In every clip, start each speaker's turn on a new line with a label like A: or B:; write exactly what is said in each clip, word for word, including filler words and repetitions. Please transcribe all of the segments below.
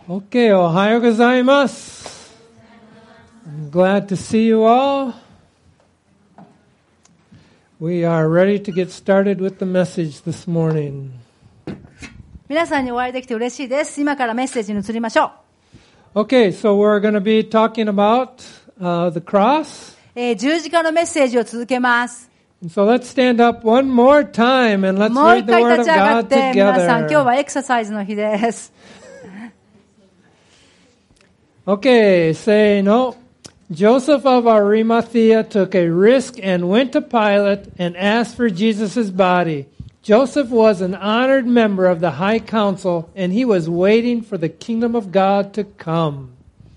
A: Okay, おはようございます。I'm glad to see you all. We are ready to get started with the message this morning.
B: 皆さんにお会いできて嬉しいです。今からメッセージに移りましょ
A: う。Okay, so we're going to be talking about、uh, the cross.
B: えー、十字架のメッセージを続けます。
A: So let's stand up one more time and let's
B: もう
A: read
B: 一
A: the
B: 回
A: Word
B: 立
A: of
B: ち上がっ
A: God
B: て、皆さん今日
A: together.
B: はエクササイズの日です。
A: Okay, say no. Joseph of Arimathea took a risk and went to Pilate and asked for Jesus' body. Joseph was an honored member of the high council and he was waiting for the kingdom of God to come.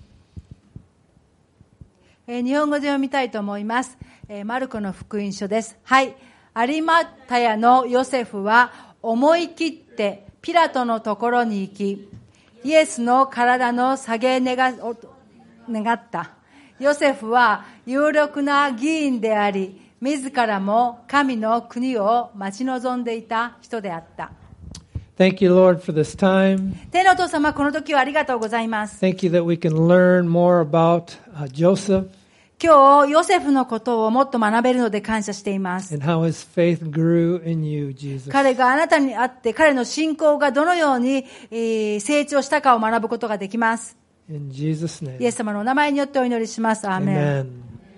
B: えー、日本語で読みたいと思います。えー、マルコの福音書です。はい。有馬タヤのヨセフは思い切ってピラトのところに行き、イエスの体の下げ願った。ヨセフは有力な議員であり、自らも神の国を待ち望んでいた人であった。
A: Thank you, Lord, for this time.
B: 天のお父様、この時はありがとうございます。
A: Thank you that we can learn more about、uh, Joseph.
B: 今日、ヨセフのことをもっと学べるので感謝しています。
A: And how his faith grew in you, Jesus.
B: 彼があなたにあって、彼の信仰がどのように、えー、成長したかを学ぶことができます。
A: In Jesus' name.
B: イエス様のお名前によってお祈りします。アーメン。
A: Amen.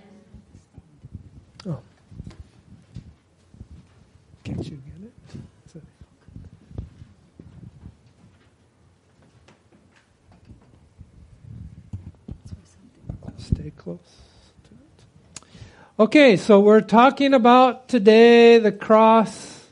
A: Oh. Can't you get it? Stay close to it. Okay, so we're talking about today the cross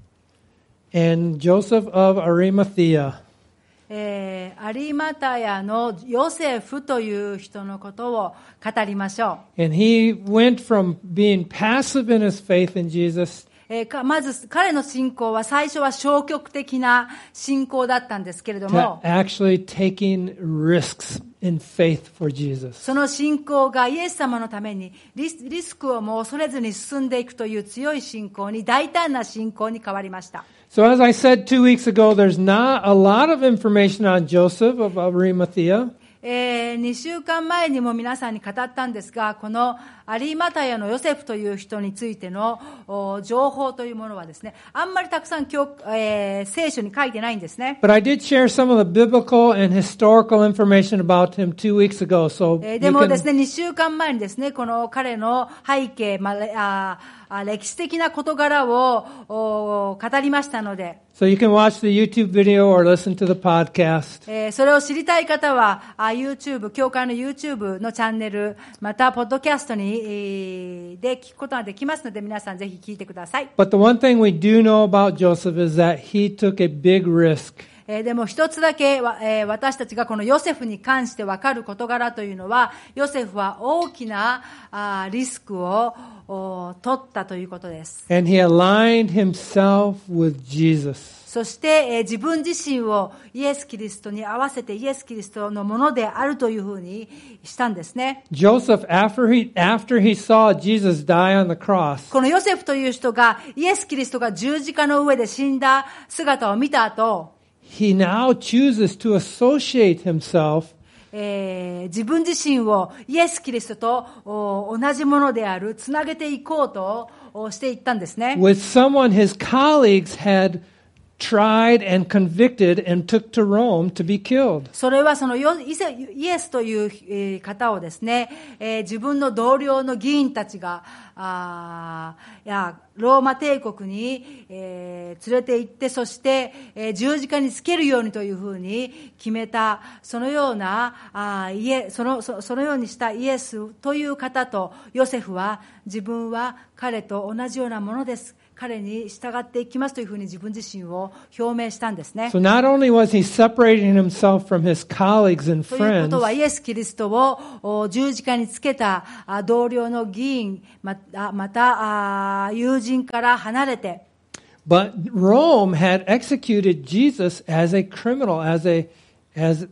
A: and Joseph of Arimathea.
B: えー、有馬タヤのヨセフという人のことを語りましょう。
A: And he went from being passive in his faith in Jesus.
B: えー、かまず彼の信仰は最初は消極的な信仰だったんですけれども、
A: To actually taking risks in faith for Jesus.
B: その信仰がイエス様のためにリス、リスクをも恐れずに進んでいくという強い信仰に、大胆な信仰に変わりました。
A: So as I said two weeks ago, there's not a lot of information on Joseph of Arimathea.
B: えー、にしゅうかんまえにも皆さんに語ったんですが、この有馬タヤのヨセフという人についての情報というものはですね、あんまりたくさん今日、えー、聖書に書いてないんですね。
A: But I did share some of the biblical and historical information about him two weeks ago. So
B: えー、でもですね、にしゅうかんまえにですね、この彼の背景、まあ、あ歴史的な事柄を語りましたので、
A: So you can watch the YouTube video or listen to the podcast.
B: えー、それを知りたい方は、YouTube、教会の YouTube のチャンネル、また、ポッドキャストに、えー、で聞くことができますので、皆さんぜひ聞いてください。
A: But the one thing we do know about Joseph is that he took a big risk.
B: えー、でも一つだけ、えー、私たちがこのヨセフに関して分かる事柄というのは、ヨセフは大きなあリスクを取ったということです。
A: And he aligned himself with Jesus.
B: そして、えー、自分自身をイエス・キリストに合わせてイエス・キリストのものであるというふうにしたんですね。
A: Joseph, after he, after he saw Jesus die on the cross,
B: このヨセフという人がイエス・キリストが十字架の上で死んだ姿を見た後、
A: he now chooses to associate himself
B: えー、自分自身をイエス・キリストと同じものである、つなげていこうとしていったんですね。
A: with someone his colleagues had tried and convicted and took to Rome to be killed.
B: それはそのイエスという方をですね、えー、自分の同僚の議員たちがあいやローマ帝国に、えー、連れて行って、そして、えー、十字架につけるようにというふうに決めた、そのようなあイエそのそ、そのようにしたイエスという方とヨセフは、自分は彼と同じようなものです、彼に従っていきますというふうに自分自身を表明したんですね。
A: So not only was he separating himself from his colleagues and
B: というこ
A: friends,
B: とはイエス・キリストを十字架につけた同僚の議員、また、また友人から離れて、
A: but Rome had executed Jesus as a criminal, as a as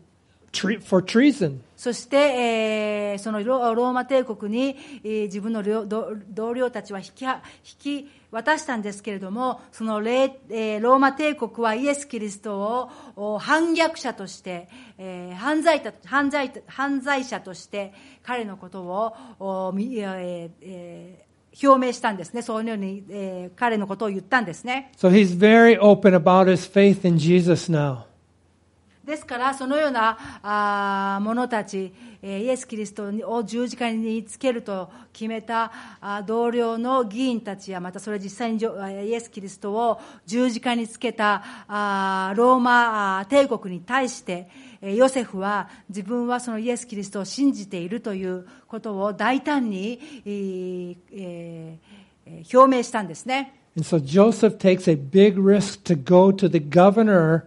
A: tre- for treason.
B: そして、えーそのロローマ帝国に、えー自分の領同同僚たちは引きは引き渡したんですけれども、そのレ、えーローマ帝国はイエス・キリストをお反逆者として、えー犯罪た犯罪犯罪者として彼のことをおみ、えーえー表明したんですね。そういうように、えー彼のことを言ったんですね。
A: So he's very open about his faith in Jesus now.
B: ですからそのようなあー者たち、えーイエス・キリストを十字架につけると決めたあー同僚の議員たちや、またそれ実際にじょイエス・キリストを十字架につけたあーローマあー帝国に対して、えーヨセフは自分はそのイエス・キリストを信じているということを大胆に、えーえー表明したんですね。
A: And so Joseph takes a big risk to go to the governor,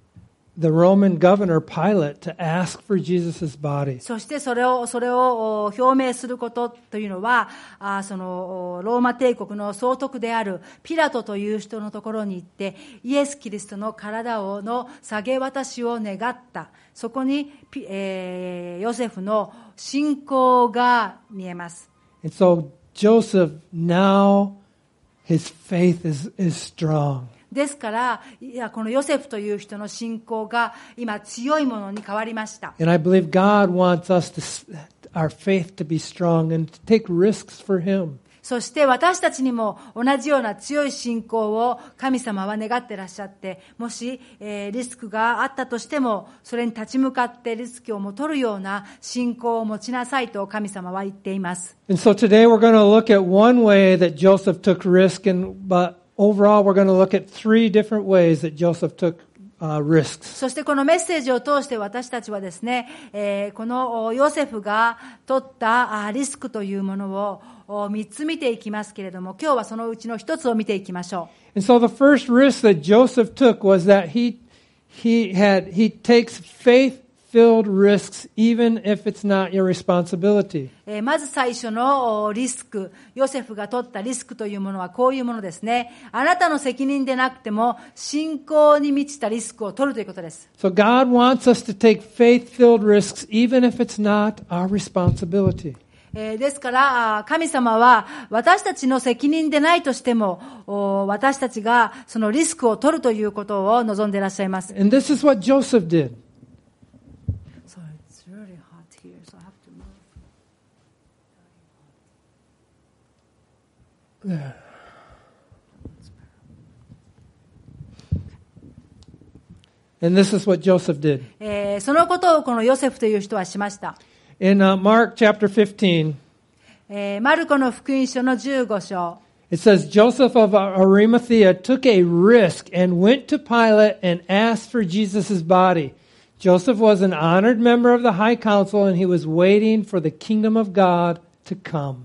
A: the Roman governor Pilate, to ask for Jesus' body.
B: そしてそれを、それを表明することというのは、あそのローマ帝国の総督であるピラトという人のところに行って、イエス・キリストの体をの下げ渡しを願った。そこに、えー、ヨセフの信仰が見えます。
A: And so Joseph, now his faith is, is strong.
B: ですから、いやこのヨセフという人の信仰が今強いものに変わりました。
A: And I believe God wants us to, our faith to be strong and to take risks for Him.
B: そして私たちにも同じような強い信仰を神様は願ってらっしゃって、もし、えー、リスクがあったとしても、それに立ち向かってリスクをも取るような信仰を持ちなさいと神様は言っています。
A: And so today we're going to look at one way that Joseph took risk, and but overall we're going to look at three different ways that Joseph took uh, risks.
B: そしてこのメッセージを通して私たちはですね、えー、このヨセフが取ったリスクというものを三つ見ていきますけれども、今日はそのうちの一つを見ていきましょう。
A: And so the first risk that Joseph took was that he he had he takes faith-filled risks even if it's not your responsibility.
B: えー、まず最初のリスク、ヨセフが取ったリスクというものはこういうものですね。あなたの責任でなくても信仰に満ちたリスクを取るということです。
A: So God wants us to take faith-filled risks even if it's not our responsibility.
B: ですから神様は私たちの責任でないとしても私たちがそのリスクを取るということを望んでいらっしゃいます。
A: And this is what Joseph did.
B: So it's really hot here, so I have to move.
A: There. And this is what Joseph did.
B: えー、そのことをこのヨセフという人はしました。
A: In uh, Mark chapter fifteen,
B: えー、マルコの福音書のじゅうご章。
A: it says, Joseph of Arimathea took a risk and went to Pilate and asked for Jesus' body. Joseph was an honored member of the high council and he was waiting for the kingdom of God to come.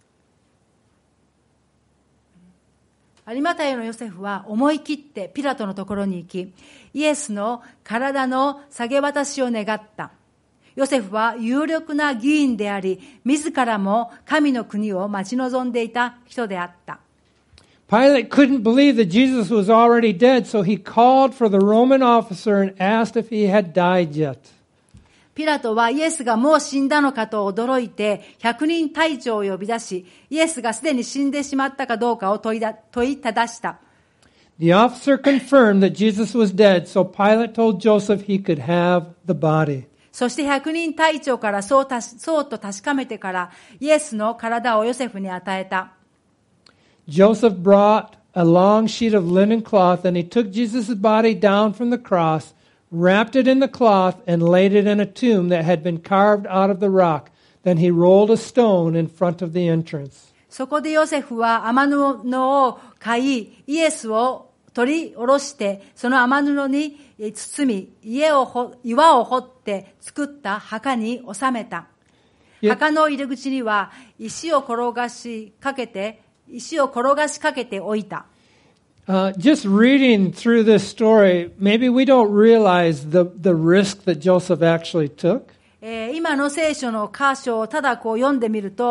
B: アリマタイのヨセフは思い切ってピラトのところに行き、イエスの体の下げ渡しを願った。ヨセフは有力な議員であり、自らも神の国を待ち望んでいた人であった。
A: Pilate couldn't believe that Jesus was already dead, so he called for the Roman officer and asked if he had died yet.
B: ピラトはイエスがもう死んだのかと驚いて、百人隊長を呼び出し、イエスがすでに死んでしまったかどうかを問いだ、問いただした。
A: The officer confirmed that Jesus was dead, so Pilate told Joseph he could have the body.
B: そして百人隊長からそうたし、そうと確かめてから、イエスの体をヨセフに与えた。
A: Joseph brought a long sheet of linen cloth and he took Jesus' body down from the cross, wrapped it in the cloth and laid it in a tomb that had been carved out of the rock. Then he rolled a stone in front of the entrance.
B: そこでヨセフは雨布を買い、イエスを取り下ろして、その雨布に包み、家をほ岩を掘って作った墓に収めた。墓の入り口には石を転がしかけて、石を転がしかけておいた。
A: Uh, just reading through this story, maybe we don't realize the, the risk that Joseph actually took.
B: えー、今の聖書の箇所をただこう読んでみると、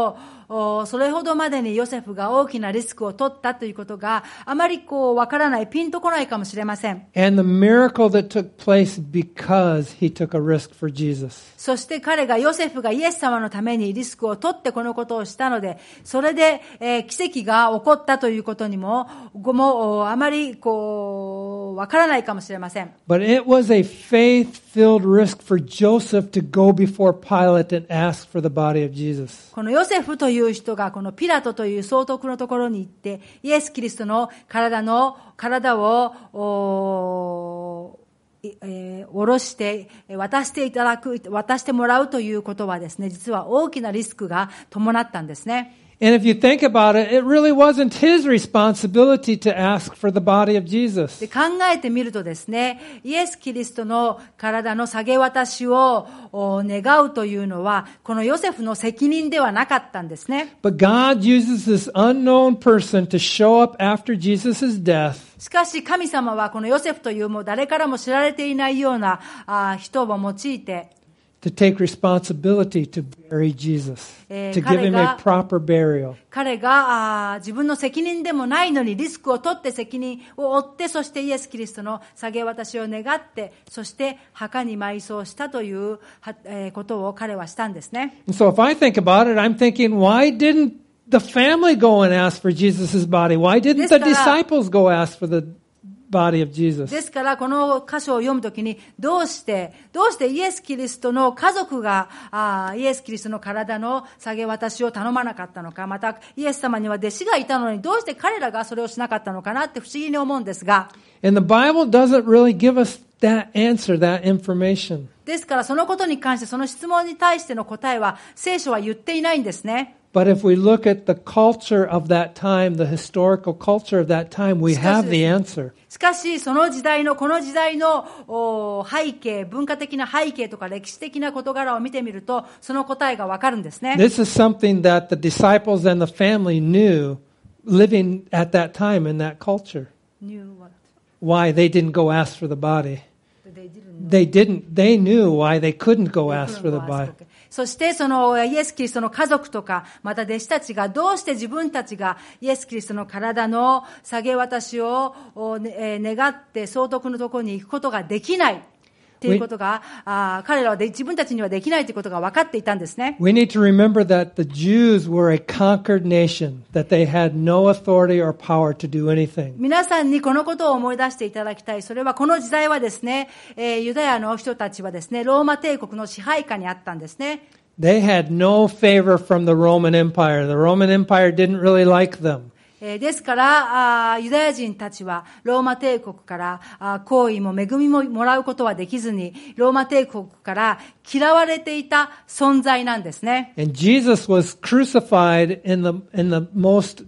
B: それほどまでにヨセフが大きなリスクを取ったということがあまりこうわからない、ピンとこないかもしれません。
A: And the miracle that took place because he took a risk for Jesus.
B: そして彼が、ヨセフがイエス様のためにリスクを取ってこのことをしたので、それで、えー、奇跡が起こったということにも、もあまりこうわからないかもしれません。
A: But it was a faith-filled risk for Joseph to go before Pilate and ask for the body of Jesus.
B: このヨセフという人がこのピラトという総督のところに行ってイエス・キリストの体の体をおえー、下ろして渡していただく、渡してもらうということはですね、実は大きなリスクが伴ったんですね。
A: And if you think about it, it really wasn't his responsibility to ask for the body of Jesus.
B: で考えてみるとですね、イエス・キリストの体の下げ渡しを願うというのは、このヨセフの責任ではなかったんですね。
A: But God uses this unknown person to show up after Jesus' death.
B: しかし神様はこのヨセフというもう誰からも知られていないようなあ人を用いて、
A: to take responsibility to bury Jesus,
B: えー
A: to give him a proper burial.
B: 彼があ自分の責任でもないのにリスクを取って責任を負って、そしてイエス・キリストの下げ渡しを願って、そして墓に埋葬したという、えー、ことを彼はしたんですね。
A: And so if I think about it, I'm thinking, why didn't the family go and ask for Jesus' body? Why didn't the disciples go ask for the body of Jesus?
B: ですからこの箇所を読むときに、どうしてどうしてイエス・キリストの家族があイエス・キリストの体の下げ渡しを頼まなかったのか、またイエス様には弟子がいたのにどうして彼らがそれをしなかったのかなって不思議に思うんですが、
A: And the Bible doesn't really give us that answer, that information.
B: ですからそのことに関して、その質問に対しての答えは聖書は言っていないんですね。
A: But if we look at the culture of that time, the historical culture of that time, we have the answer.
B: しかし、その時代の、この時代の背景、文化的な背景とか歴史的な事柄を見てみると、その答えがわかるんですね。
A: This is something that the disciples and the family knew living at that time in that culture.
B: Knew what?
A: Why they didn't go ask for the body.
B: They didn't.
A: They didn't. They knew why they couldn't go ask for the body.
B: そしてそのイエス・キリストの家族とか、また弟子たちがどうして自分たちがイエス・キリストの体の下げ渡しを願って総督のところに行くことができないということが、あ彼らはで自分たちにはできないということが分かっていたんですね。
A: We need to remember that the Jews were a conquered nation, that they had no authority or power to do anything.
B: 皆さんにこのことを思い出していただきたい。それはこの時代はですね、えー、ユダヤの人たちはですね、ローマ帝国の支配下にあったんですね。
A: They had no favor from the Roman Empire. The Roman Empire didn't really like them.
B: ですからあユダヤ人たちはローマ帝国からあ好意も恵みももらうことはできずに、ローマ帝国から嫌われていた存在なんですね。
A: And Jesus was crucified in the in the most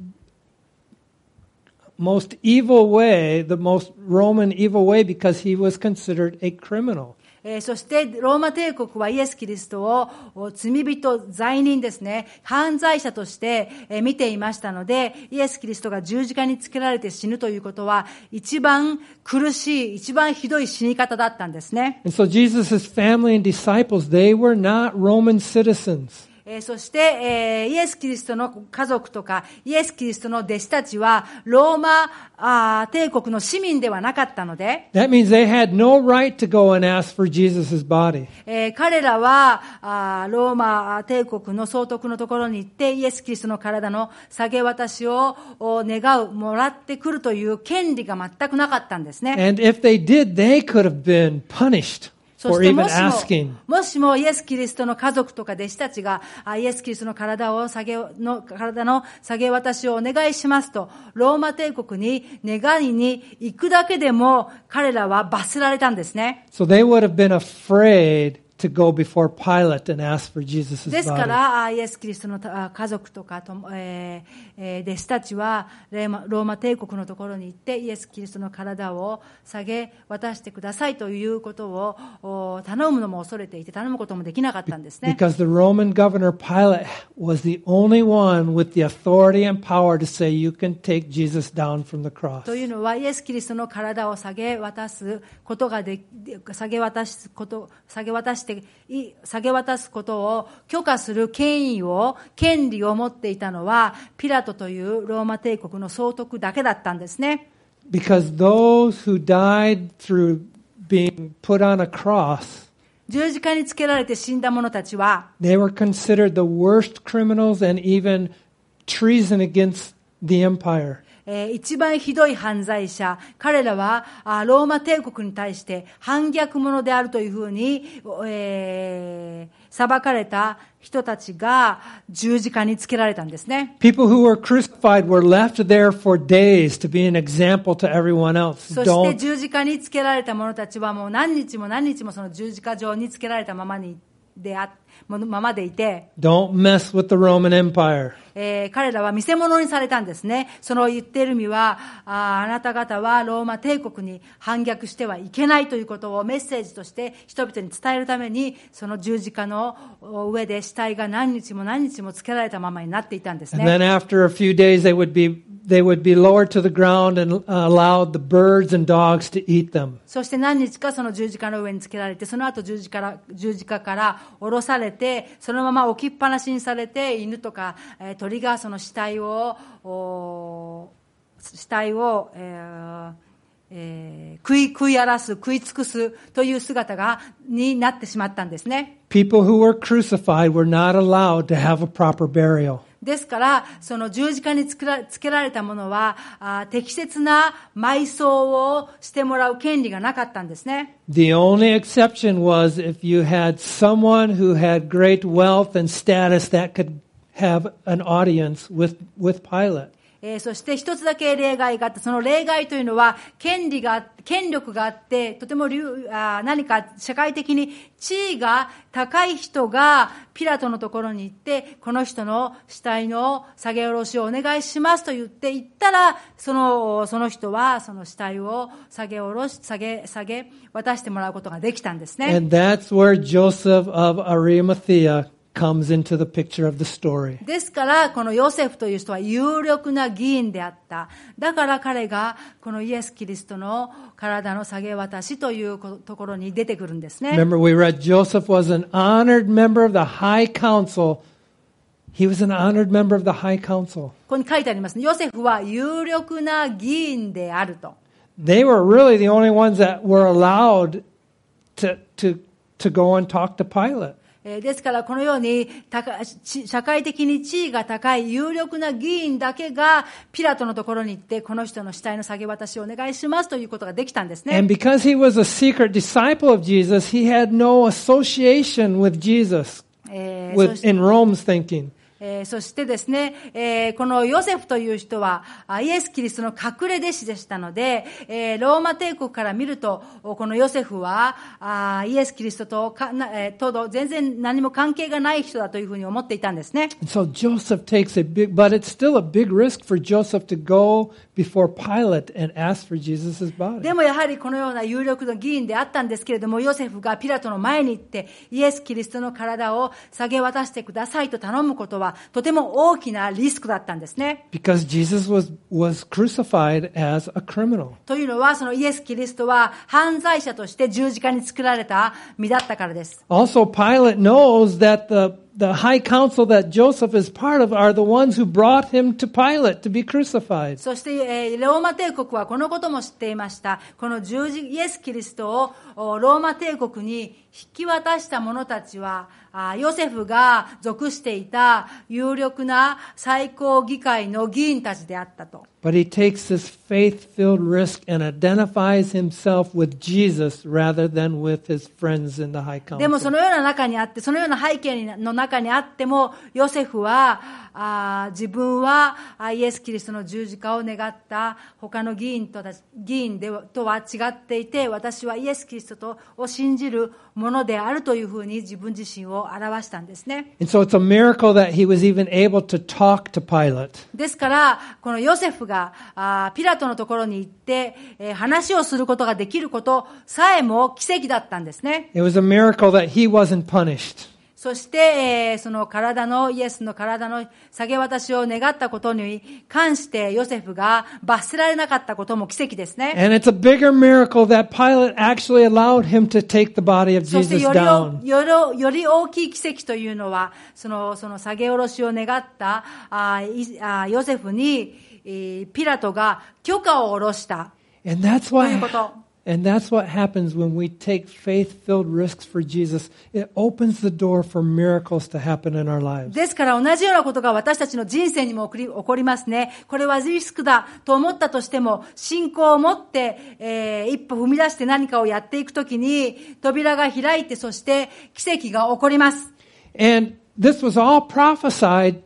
A: most evil way, the most Roman evil way, because he was considered a criminal.
B: えー、そしてローマ帝国はイエス・キリストを罪人、罪人ですね、犯罪者として、えー、見ていましたので、イエス・キリストが十字架につけられて死ぬということは一番苦しい、一番ひどい死に方だったんですね。
A: And so Jesus' family and disciples, they were not Roman citizens.
B: そして、えー、イエス・キリストの家族とかイエス・キリストの弟子たちはローマあ帝国の市民ではなかったので、
A: That means they had no right to go and ask for Jesus' body.
B: えー、彼らはあローマ帝国の総督のところに行ってイエス・キリストの体の下げ渡しを願う、もらってくるという権利が全くなかったんですね。
A: And if they did, they could have been punished.
B: そしてもしも、もしもイエス・キリストの家族とか弟子たちがイエス・キリストの体を下げの体の下げ渡しをお願いしますと、ローマ帝国に願いに行くだけでも彼らは罰せられたんですね。
A: So they would have been afraid to go before Pilate and ask for Jesus' body.
B: ですからイエス・キリストの家族とかと、えー、弟子たちはローマ帝国のところに行ってイエス・キリストの体を下げ渡してくださいということを頼むのも恐れていて、頼むこともできなかったんですね。
A: Because the Roman governor Pilate was the only one with the authority and power to say you can take Jesus down from the cross.
B: というのはイエス・キリストの体を下げ渡すことがで下げ渡すこと下げ渡してして下げ渡すことを許可する権威を権利を持っていたのはピラトというローマ帝国の総督だけだったんですね。
A: Because those who died through being put on a cross,
B: 十字架につけられて死んだ者たちは
A: they were considered the worst criminals and even treason against the empire.
B: えー、一番ひどい犯罪者、彼らはあローマ帝国に対して反逆者であるというふうに、えー、裁かれた人たちが十字架につけられたんですね。
A: People who were crucified were left there for days to be an example to everyone else.
B: そして十字架につけられた者たちはもう何日も何日もその十字架上につけられたままにであままでいて、
A: Don't mess with the Roman Empire.
B: えー、彼らは見せ物にされたんですね。その言っている意味は、あ、あなた方はローマ帝国に反逆してはいけないということをメッセージとして人々に伝えるために、その十字架の上で死体が何日も何日もつけられたままになっていたんですね。
A: And then after a few days they would be they would be lowered to the ground and allowed the birds and dogs to eat them.
B: そして何日かその十字架の上につけられて、その後十字架から、十字架から下ろされて、そのまま置きっぱなしにされて、犬とか、えー、鳥がその死体を、死体を、えーえー、食い、食い荒らす、食い尽くすという姿が、になってしまったんですね。
A: People who were crucified were not allowed to have a proper burial.
B: ですから、その十字架につけら、つけられたものは、あ、適切な埋葬をしてもらう権利がなかったんですね。
A: The only exception was if you had someone who had great wealth and status that could have an audience with, with Pilate.
B: えー、そして一つだけ例外があって、その例外というのは、権利が、権力があって、とてもあ何か社会的に地位が高い人がピラトのところに行って、この人の死体の下げ下ろしをお願いしますと言って言ったら、その、その人はその死体を下げ下ろし、下げ、下げ、渡してもらうことができたんですね。
A: And that's where Joseph of Arimathea comes into the picture of the story.
B: ですから、このヨセフという人は有力な議員であった。だから彼が、このイエス・キリストの体の下げ渡しというところに出てくるんですね。
A: Remember, we read Joseph was an honored member of the high council. He was an honored member of the high council.
B: ここに書いてありますね。ヨセフは有力な議員であると。
A: They were really the only ones that were allowed to, to, to go and talk to Pilate.
B: ですからこのように社会的に地位が高い有力な議員だけがピラトのところに行ってこの人の死体の下げ渡しをお願いしますということができたんですね。
A: And because he was a secret disciple of Jesus, he had no association with Jesus, with, in Rome's thinking.
B: えー、そしてですね、えー、このヨセフという人はイエス・キリストの隠れ弟子でしたので、えー、ローマ帝国から見るとこのヨセフはあイエス・キリストとか、えー、と全然何も関係がない人だというふうに思っていたんですね。
A: So Joseph takes a big, but it's still a big risk for Joseph to go before Pilate and ask for Jesus' body.
B: でもやはりこのような有力な議員であったんですけれども、ヨセフがピラトの前に行ってイエス・キリストの体を下げ渡してくださいと頼むことはとても大きなリスクだったんですね。
A: Because Jesus was, was crucified as a criminal.
B: というのは、そのイエス・キリストは犯罪者として十字架に作られた身だったからです。
A: Also, Pilate knows that the, the high council that Joseph is part of are the ones who brought him to Pilate to be crucified.
B: そして、えー、ローマ帝国はこのことも知っていました。この十字、イエス・キリストをローマ帝国に引き渡した者たちは、あヨセフが属していた有力な最高議会の議員たちであったと。
A: But he takes this faith-filled risk and identifies himself with Jesus rather than with his friends in the high council.
B: でもそのような中にあって、そのような背景の中にあっても、ヨセフはあ自分はイエス・キリストの十字架を願った他の議員と議員でとは違っていて、私はイエス・キリストを信じるものであるというふうに自分自身を表したんですね。
A: And so it's a miracle that he was even able to talk to Pilate.
B: ですからこのヨセフがあピラトのところに行って、えー、話をすることができることさえも奇跡だったんですね。
A: It was a miracle that he wasn't punished.
B: そして、えー、その体の、イエスの体の下げ渡しを願ったことに関してヨセフが罰せられなかったことも奇跡ですね。
A: And it's a bigger miracle that Pilate actually allowed him to take the body of
B: そして
A: Jesus
B: より
A: down.
B: よりより大きい奇跡というのは、その、その下げ下ろしを願ったあいあヨセフに、えー、ピラトが許可を下ろした。
A: And that's
B: ということ。
A: what, and that's what happens when we take faith-filled risks for Jesus. It opens the door for miracles to happen in our lives.
B: ですから同じようなことが私たちの人生にも起こり、起こりますね。これはリスクだと思ったとしても、信仰を持って、えー、一歩踏み出して何かをやっていくときに、扉が開いて、そして奇跡が起こります。
A: And this was all prophesied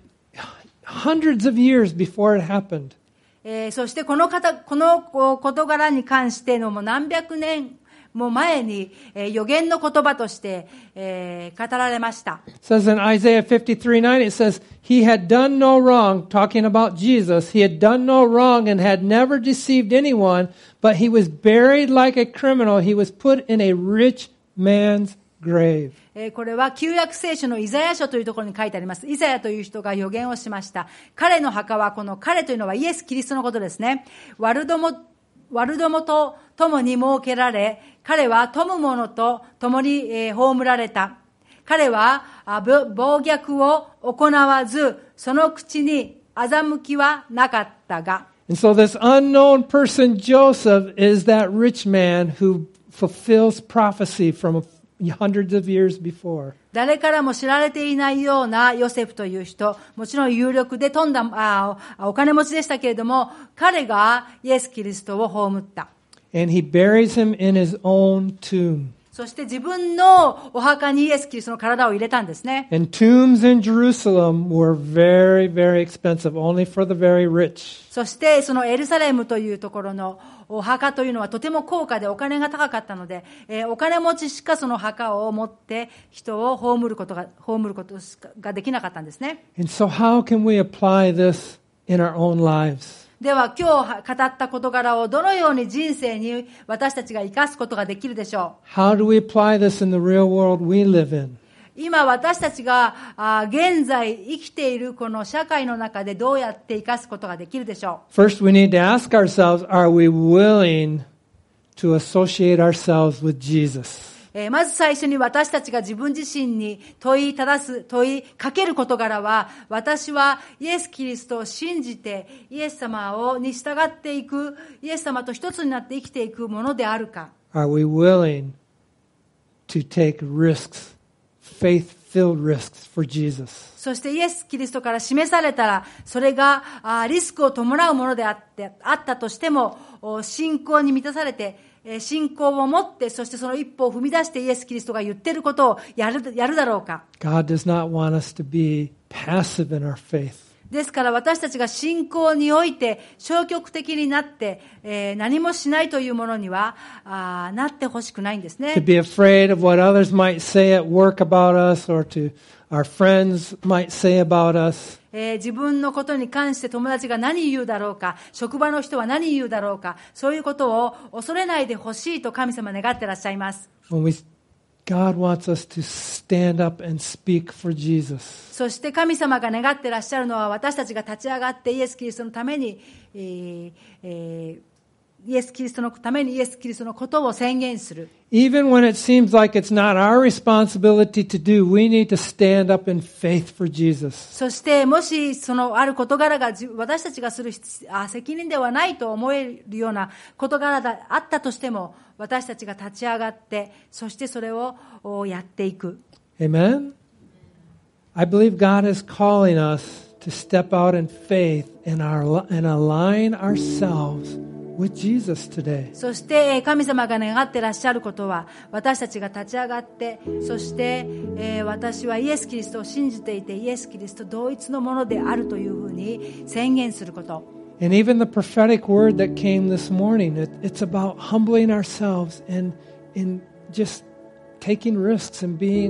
A: hundreds of years before it happened.
B: えー、そしてこの方、この事柄に関してのもう何百年も前に、えー、予言の言葉として、えー、語られました。
A: It says in Isaiah fifty-three nine, it says, He had done no wrong, talking about Jesus. He had done no wrong and had never deceived anyone, but he was buried like a criminal. He was put in a rich man's grave.
B: これは旧約聖書のイザヤ書というところに書いてあります。イザヤという人が予言をしました。彼の墓は、この彼というのはイエス・キリストのことですね。ワルドモ、ワルドモと共に設けられ、彼は富む者と共に、えー、葬られた。彼は暴虐を行わず、その口に欺きはなかったが。
A: And so this unknown person, Joseph, is that rich man who fulfills prophecy from hundreds of years before.
B: 誰からも知られていないようなヨセフという人、もちろん有力で富んだあお金持ちでしたけれども、彼がイエス・キリストを葬った。
A: And he buries him in his own tomb.
B: そして自分のお墓にイエス・キリストの体を入れたんですね。
A: And tombs in Jerusalem were very, very expensive, only for the very rich.
B: そしてそのエルサレムというところのお墓というのはとても高価でお金が高かったので、えー、お金持ちしかその墓を持って人を葬ることが、葬ることができなかったんですね。
A: And so how can we apply this in our own lives?
B: では今日語った事柄をどのように人生に私たちが生かすことができるでしょう。
A: How do we apply this in the real world we live in?
B: 今私たちがあ現在生きているこの社会の中でどうやって生かすことができるでしょう。
A: First, we need to ask ourselves, are we willing to associate ourselves with Jesus?
B: えー、まず最初に私たちが自分自身に問いただす、問いかける事柄は、私はイエス・キリストを信じて、イエス様をに従っていく、イエス様と一つになって生きていくものであるか。
A: Are we willing to take risks, faith-filled risks for Jesus?
B: そしてイエス・キリストから示されたら、それがあリスクを伴うものであって、あったとしても、信仰に満たされて、信仰を持って、そしてその一歩を踏み出してイエス・キリストが言っていることをやる、やるだろうか。
A: God does not want us to be passive in our faith.
B: ですから私たちが信仰において消極的になって、えー、何もしないというものにはあなってほしくないんですね。
A: To be afraid of what others might say at work about us or to our friends might say about us.
B: えー、自分のことに関して友達が何言うだろうか、職場の人は何言うだろうか、そういうことを恐れないでほしいと神様願ってらっしゃいます。
A: When we, God wants us to stand up and speak for Jesus.
B: そして神様が願ってらっしゃるのは私たちが立ち上がってイエス・キリストのために、えーえーイエス・キリストのためにイエス・キリストのことを宣言する。
A: Even when it seems like it's not our responsibility to do, we need to stand up in faith for Jesus.
B: そしてもしそのある事柄が私たちがする責任ではないと思えるような事柄があったとしても、私たちが立ち上がってそしてそれをやっていく。
A: Amen? I believe God is calling us to step out in faith and, our, and align ourselves with Jesus today.
B: そして神様が願ってらっしゃることは、私たちが立ち上がって、そして、えー、私はイエス・キリストを信じていて、イエス・キリスト同一のものであるというふうに宣言すること。
A: And even the prophetic word that came this morning, it, it's about humbling ourselves and in just taking risks and being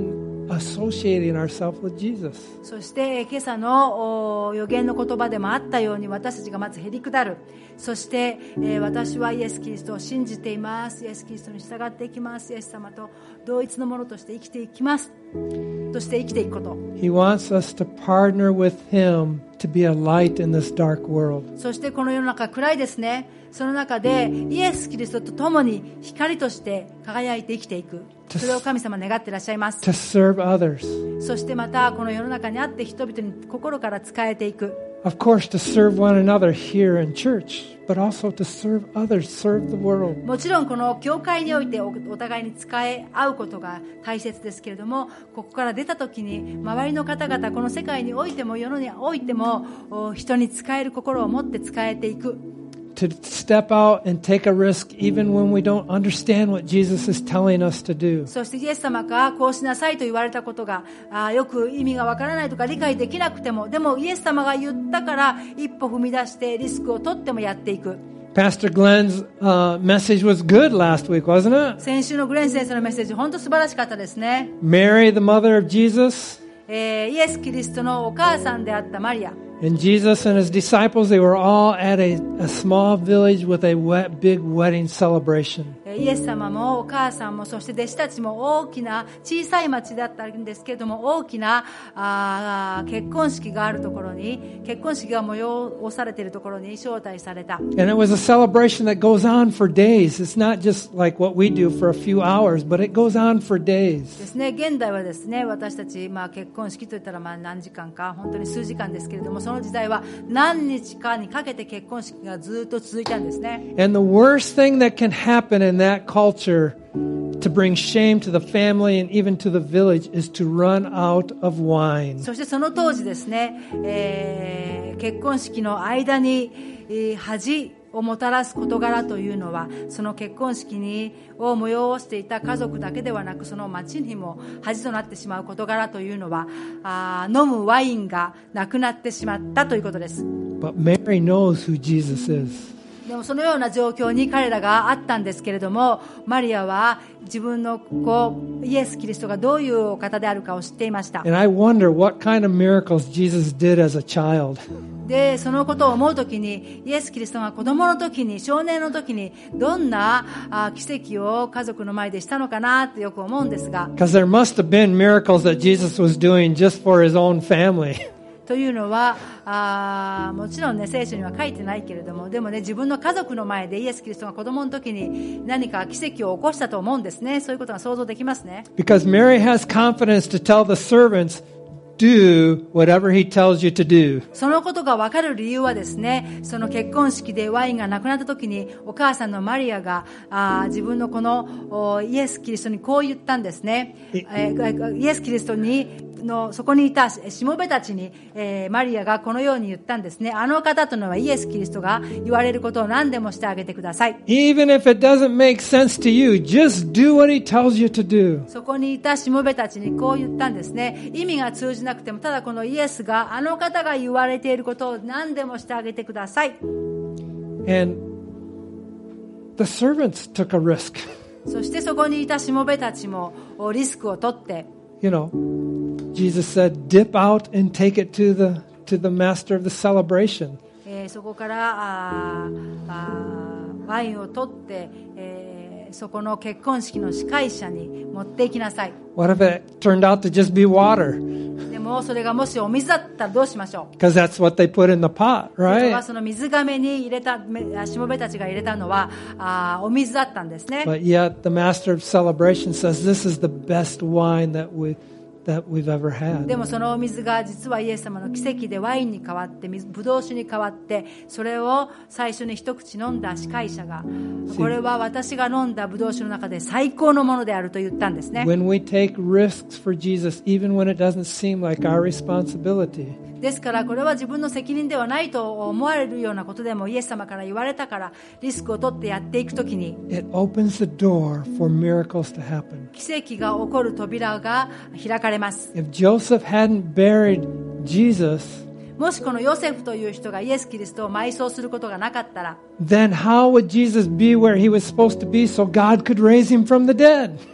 A: associating ourselves with Jesus.
B: そして今朝の予言の言葉でもあったように、私たちがまずへりくだる。そして、えー、私はイエス・キリストを信じています。イエス・キリストに従っていきます。イエス様と同一のものとして生きていきます。として生きていくこと。
A: He wants us to partner with Him to be a light in this dark world.
B: そしてこの世の中暗いですね。その中でイエス・キリストと共に光として輝いて生きていく。それを神様願っていらっしゃいます。
A: To serve others.
B: そしてまたこの世の中にあって人々に心から仕えていく。
A: Of course, to serve one another here in church, but also to serve others, serve the world.
B: もちろんこの教会において お, お互いに仕え合うことが大切ですけれども、ここから出た時に周りの方々、この世界においても世のにおいても人に仕える心を持って仕えていく。
A: To step out and take a risk even when we don't understand what Jesus is telling us to do.
B: そしてイエス様がこうしなさいと言われたことがあよく意味がわからないとか理解できなくても、でもイエス様が言ったから一歩踏み出してリスクを取ってもやっていく。
A: Pastor Glenn's uh, message was good last week, wasn't it?
B: 先週のグレン先生のメッセージ本当素晴らしかったですね。
A: Mary, the mother of Jesus.
B: えー、イエス・キリストのお母さんであったマリア。
A: And Jesus and his disciples, they were all at a, a small village with a wet, big wedding celebration.
B: イエス様もお母さんもそして弟子たちも大きな小さい町だったんですけれども、大きなあ結婚式があるところに、結婚式が催されているところに招待された。
A: And it was a celebration that goes on for days. It's not just like what we do for a few hours, but it goes on for days.
B: ですね、現代はですね、私たち、まあ、結婚式といったらまあ何時間か、本当に数時間ですけれども、その時代は何日かにかけて結婚式がずっと続いたんですね。
A: And the worst thing that can happen in that culture to bring shame to the family and even to the village is to run out of wine.
B: そしてその当時ですね、えー、結婚式の間に、えー、恥をもたらす事柄というのは、その結婚式にを催していた家族だけではなく、その町にも恥となってしまう事柄というのは、あ飲むワインがなくなってしまったということです。
A: But Mary knows who Jesus is.
B: でもそのような状況に彼らがあったんですけれども、マリアは自分の子イエス・キリストがどういうお方であるかを知っていました。
A: And I wonder what kind of miracles Jesus did as a child.
B: でそのことを思うときに、イエス・キリストが子供の時に、少年の時にどんなあ奇跡を家族の前でしたのかなってよく思うんですが、
A: Because there must have been miracles that Jesus was doing just for his own family.
B: というのはあもちろんね、聖書には書いてないけれども、でもね、自分の家族の前でイエス・キリストが子供の時に何か奇跡を起こしたと思うんですね。そういうことが想像できますね。
A: Because Mary has confidence to tell the servants, do whatever he tells you to do.
B: そのことが分かる理由はですね、その結婚式でワインがなくなった時に、お母さんのマリアがあ自分のこのイエス・キリストにこう言ったんですね。えー、イエス・キリストにのそこにいたしもべたちに、えー、マリアがこのように言ったんですね。あの方というのはイエス・キリストが言われることを何でもしてあげてください。
A: Even if it doesn't make sense to you, just do what he tells you to do.
B: そこにいたしもべたちにこう言ったんですね。意味が通じなくても、ただこのイエスが、あの方が言われていることを何でもしてあげてください。
A: And the servants took a risk.
B: そしてそこにいたしもべたちもリスクを取って、
A: You know, Jesus said, dip out and take it to the to the master of the celebration.
B: えー、そこからああワインを取って、えー、そこの結婚式の司会者に持っていきなさい。
A: What if it turned out to just be water?
B: でもそれがもしお水だったらどうしましょう。
A: Because that's what they put in the pot,
B: それは
A: right?
B: その水亀に入れた、しもべたちが入れたのはあお水だったんですね。
A: But yet the master of celebration says this is the best wine that we that we've ever had.
B: でもそのお水が実はイエス様の奇跡でワインに変わって、ブドウ酒に変わって、それを最初に一口飲んだ司会者が、これは私が飲んだブドウ酒の中で最高のものであると言ったんですね。
A: When we take risks for Jesus, even when it doesn't seem like our responsibility,
B: ですからこれは自分の責任ではないと思われるようなことでも、イエス様から言われたからリスクを取ってやっていくときに、
A: it opens the door for miracles to happen.
B: 奇跡が起こる扉が開かれます。
A: If Joseph hadn't buried Jesus,
B: もしこのヨセフという人がイエス・キリストを埋葬することがなかったら、
A: then how would Jesus be where he was supposed to be so God could raise him from the dead?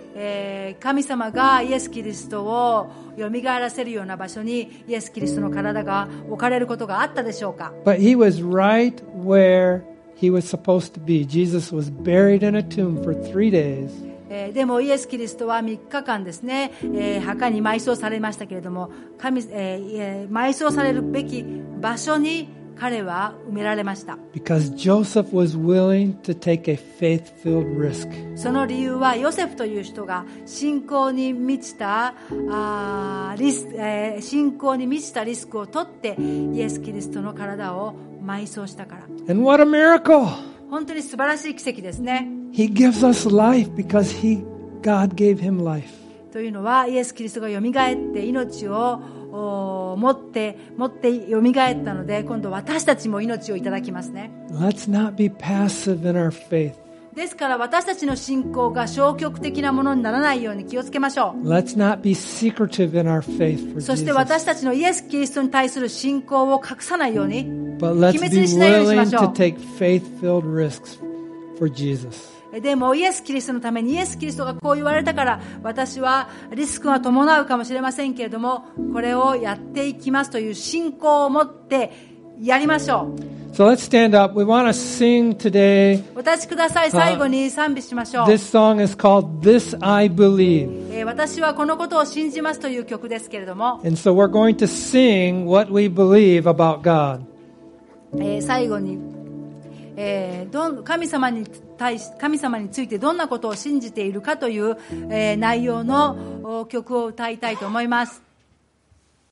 B: えー、神様がイエス・キリストを蘇らせるような場所にイエス・キリストの体が置かれることがあったでしょうか。
A: But he was right where he was supposed to be. Jesus was buried in a tomb for three days.
B: えー、でもイエス・キリストはみっかかんですね、えー、墓に埋葬されましたけれども、神、えーえー、埋葬されるべき場所に彼は埋められました。
A: Because Joseph was willing to take a faith-filled risk.
B: その理由はヨセフという人が信仰に満ちたあリス、えー、信仰に満ちたリスクを取ってイエス・キリストの体を埋葬したから。
A: And what a miracle!
B: 本当に素晴らしい奇跡ですね。
A: He gives us life because he, God gave him life.
B: というのはイエス・キリストがよみがえって命を持って持ってよみがえったので、今度私たちも命をいただきますね。
A: Let's not be passive in our faith.
B: ですから私たちの信仰が消極的なものにならないように気をつけましょう。
A: Let's not be secretive in our faith for
B: そして
A: Jesus.
B: 私たちのイエス・キリストに対する信仰を隠さないように、
A: But let's
B: 秘
A: be
B: 密にしないようにし
A: willing
B: ましょ
A: to
B: う。
A: take faith-filled risks for Jesus.
B: でもイエス・キリストのためにイエス・キリストがこう言われたから私はリスクが伴うかもしれませんけれどもこれをやっていきますという信仰を持ってやりましょう。
A: So let's stand up. We want to sing today.
B: お立ちください。最後に賛美しましょう。
A: This song is called This I Believe.
B: えー私はこのことを信じますという曲ですけれども、
A: And so we're going to sing what we believe about God.
B: えー最後に、えーどん神様に対し神様についてどんなことを信じているかという、えー内容のお曲を歌いたいと思います。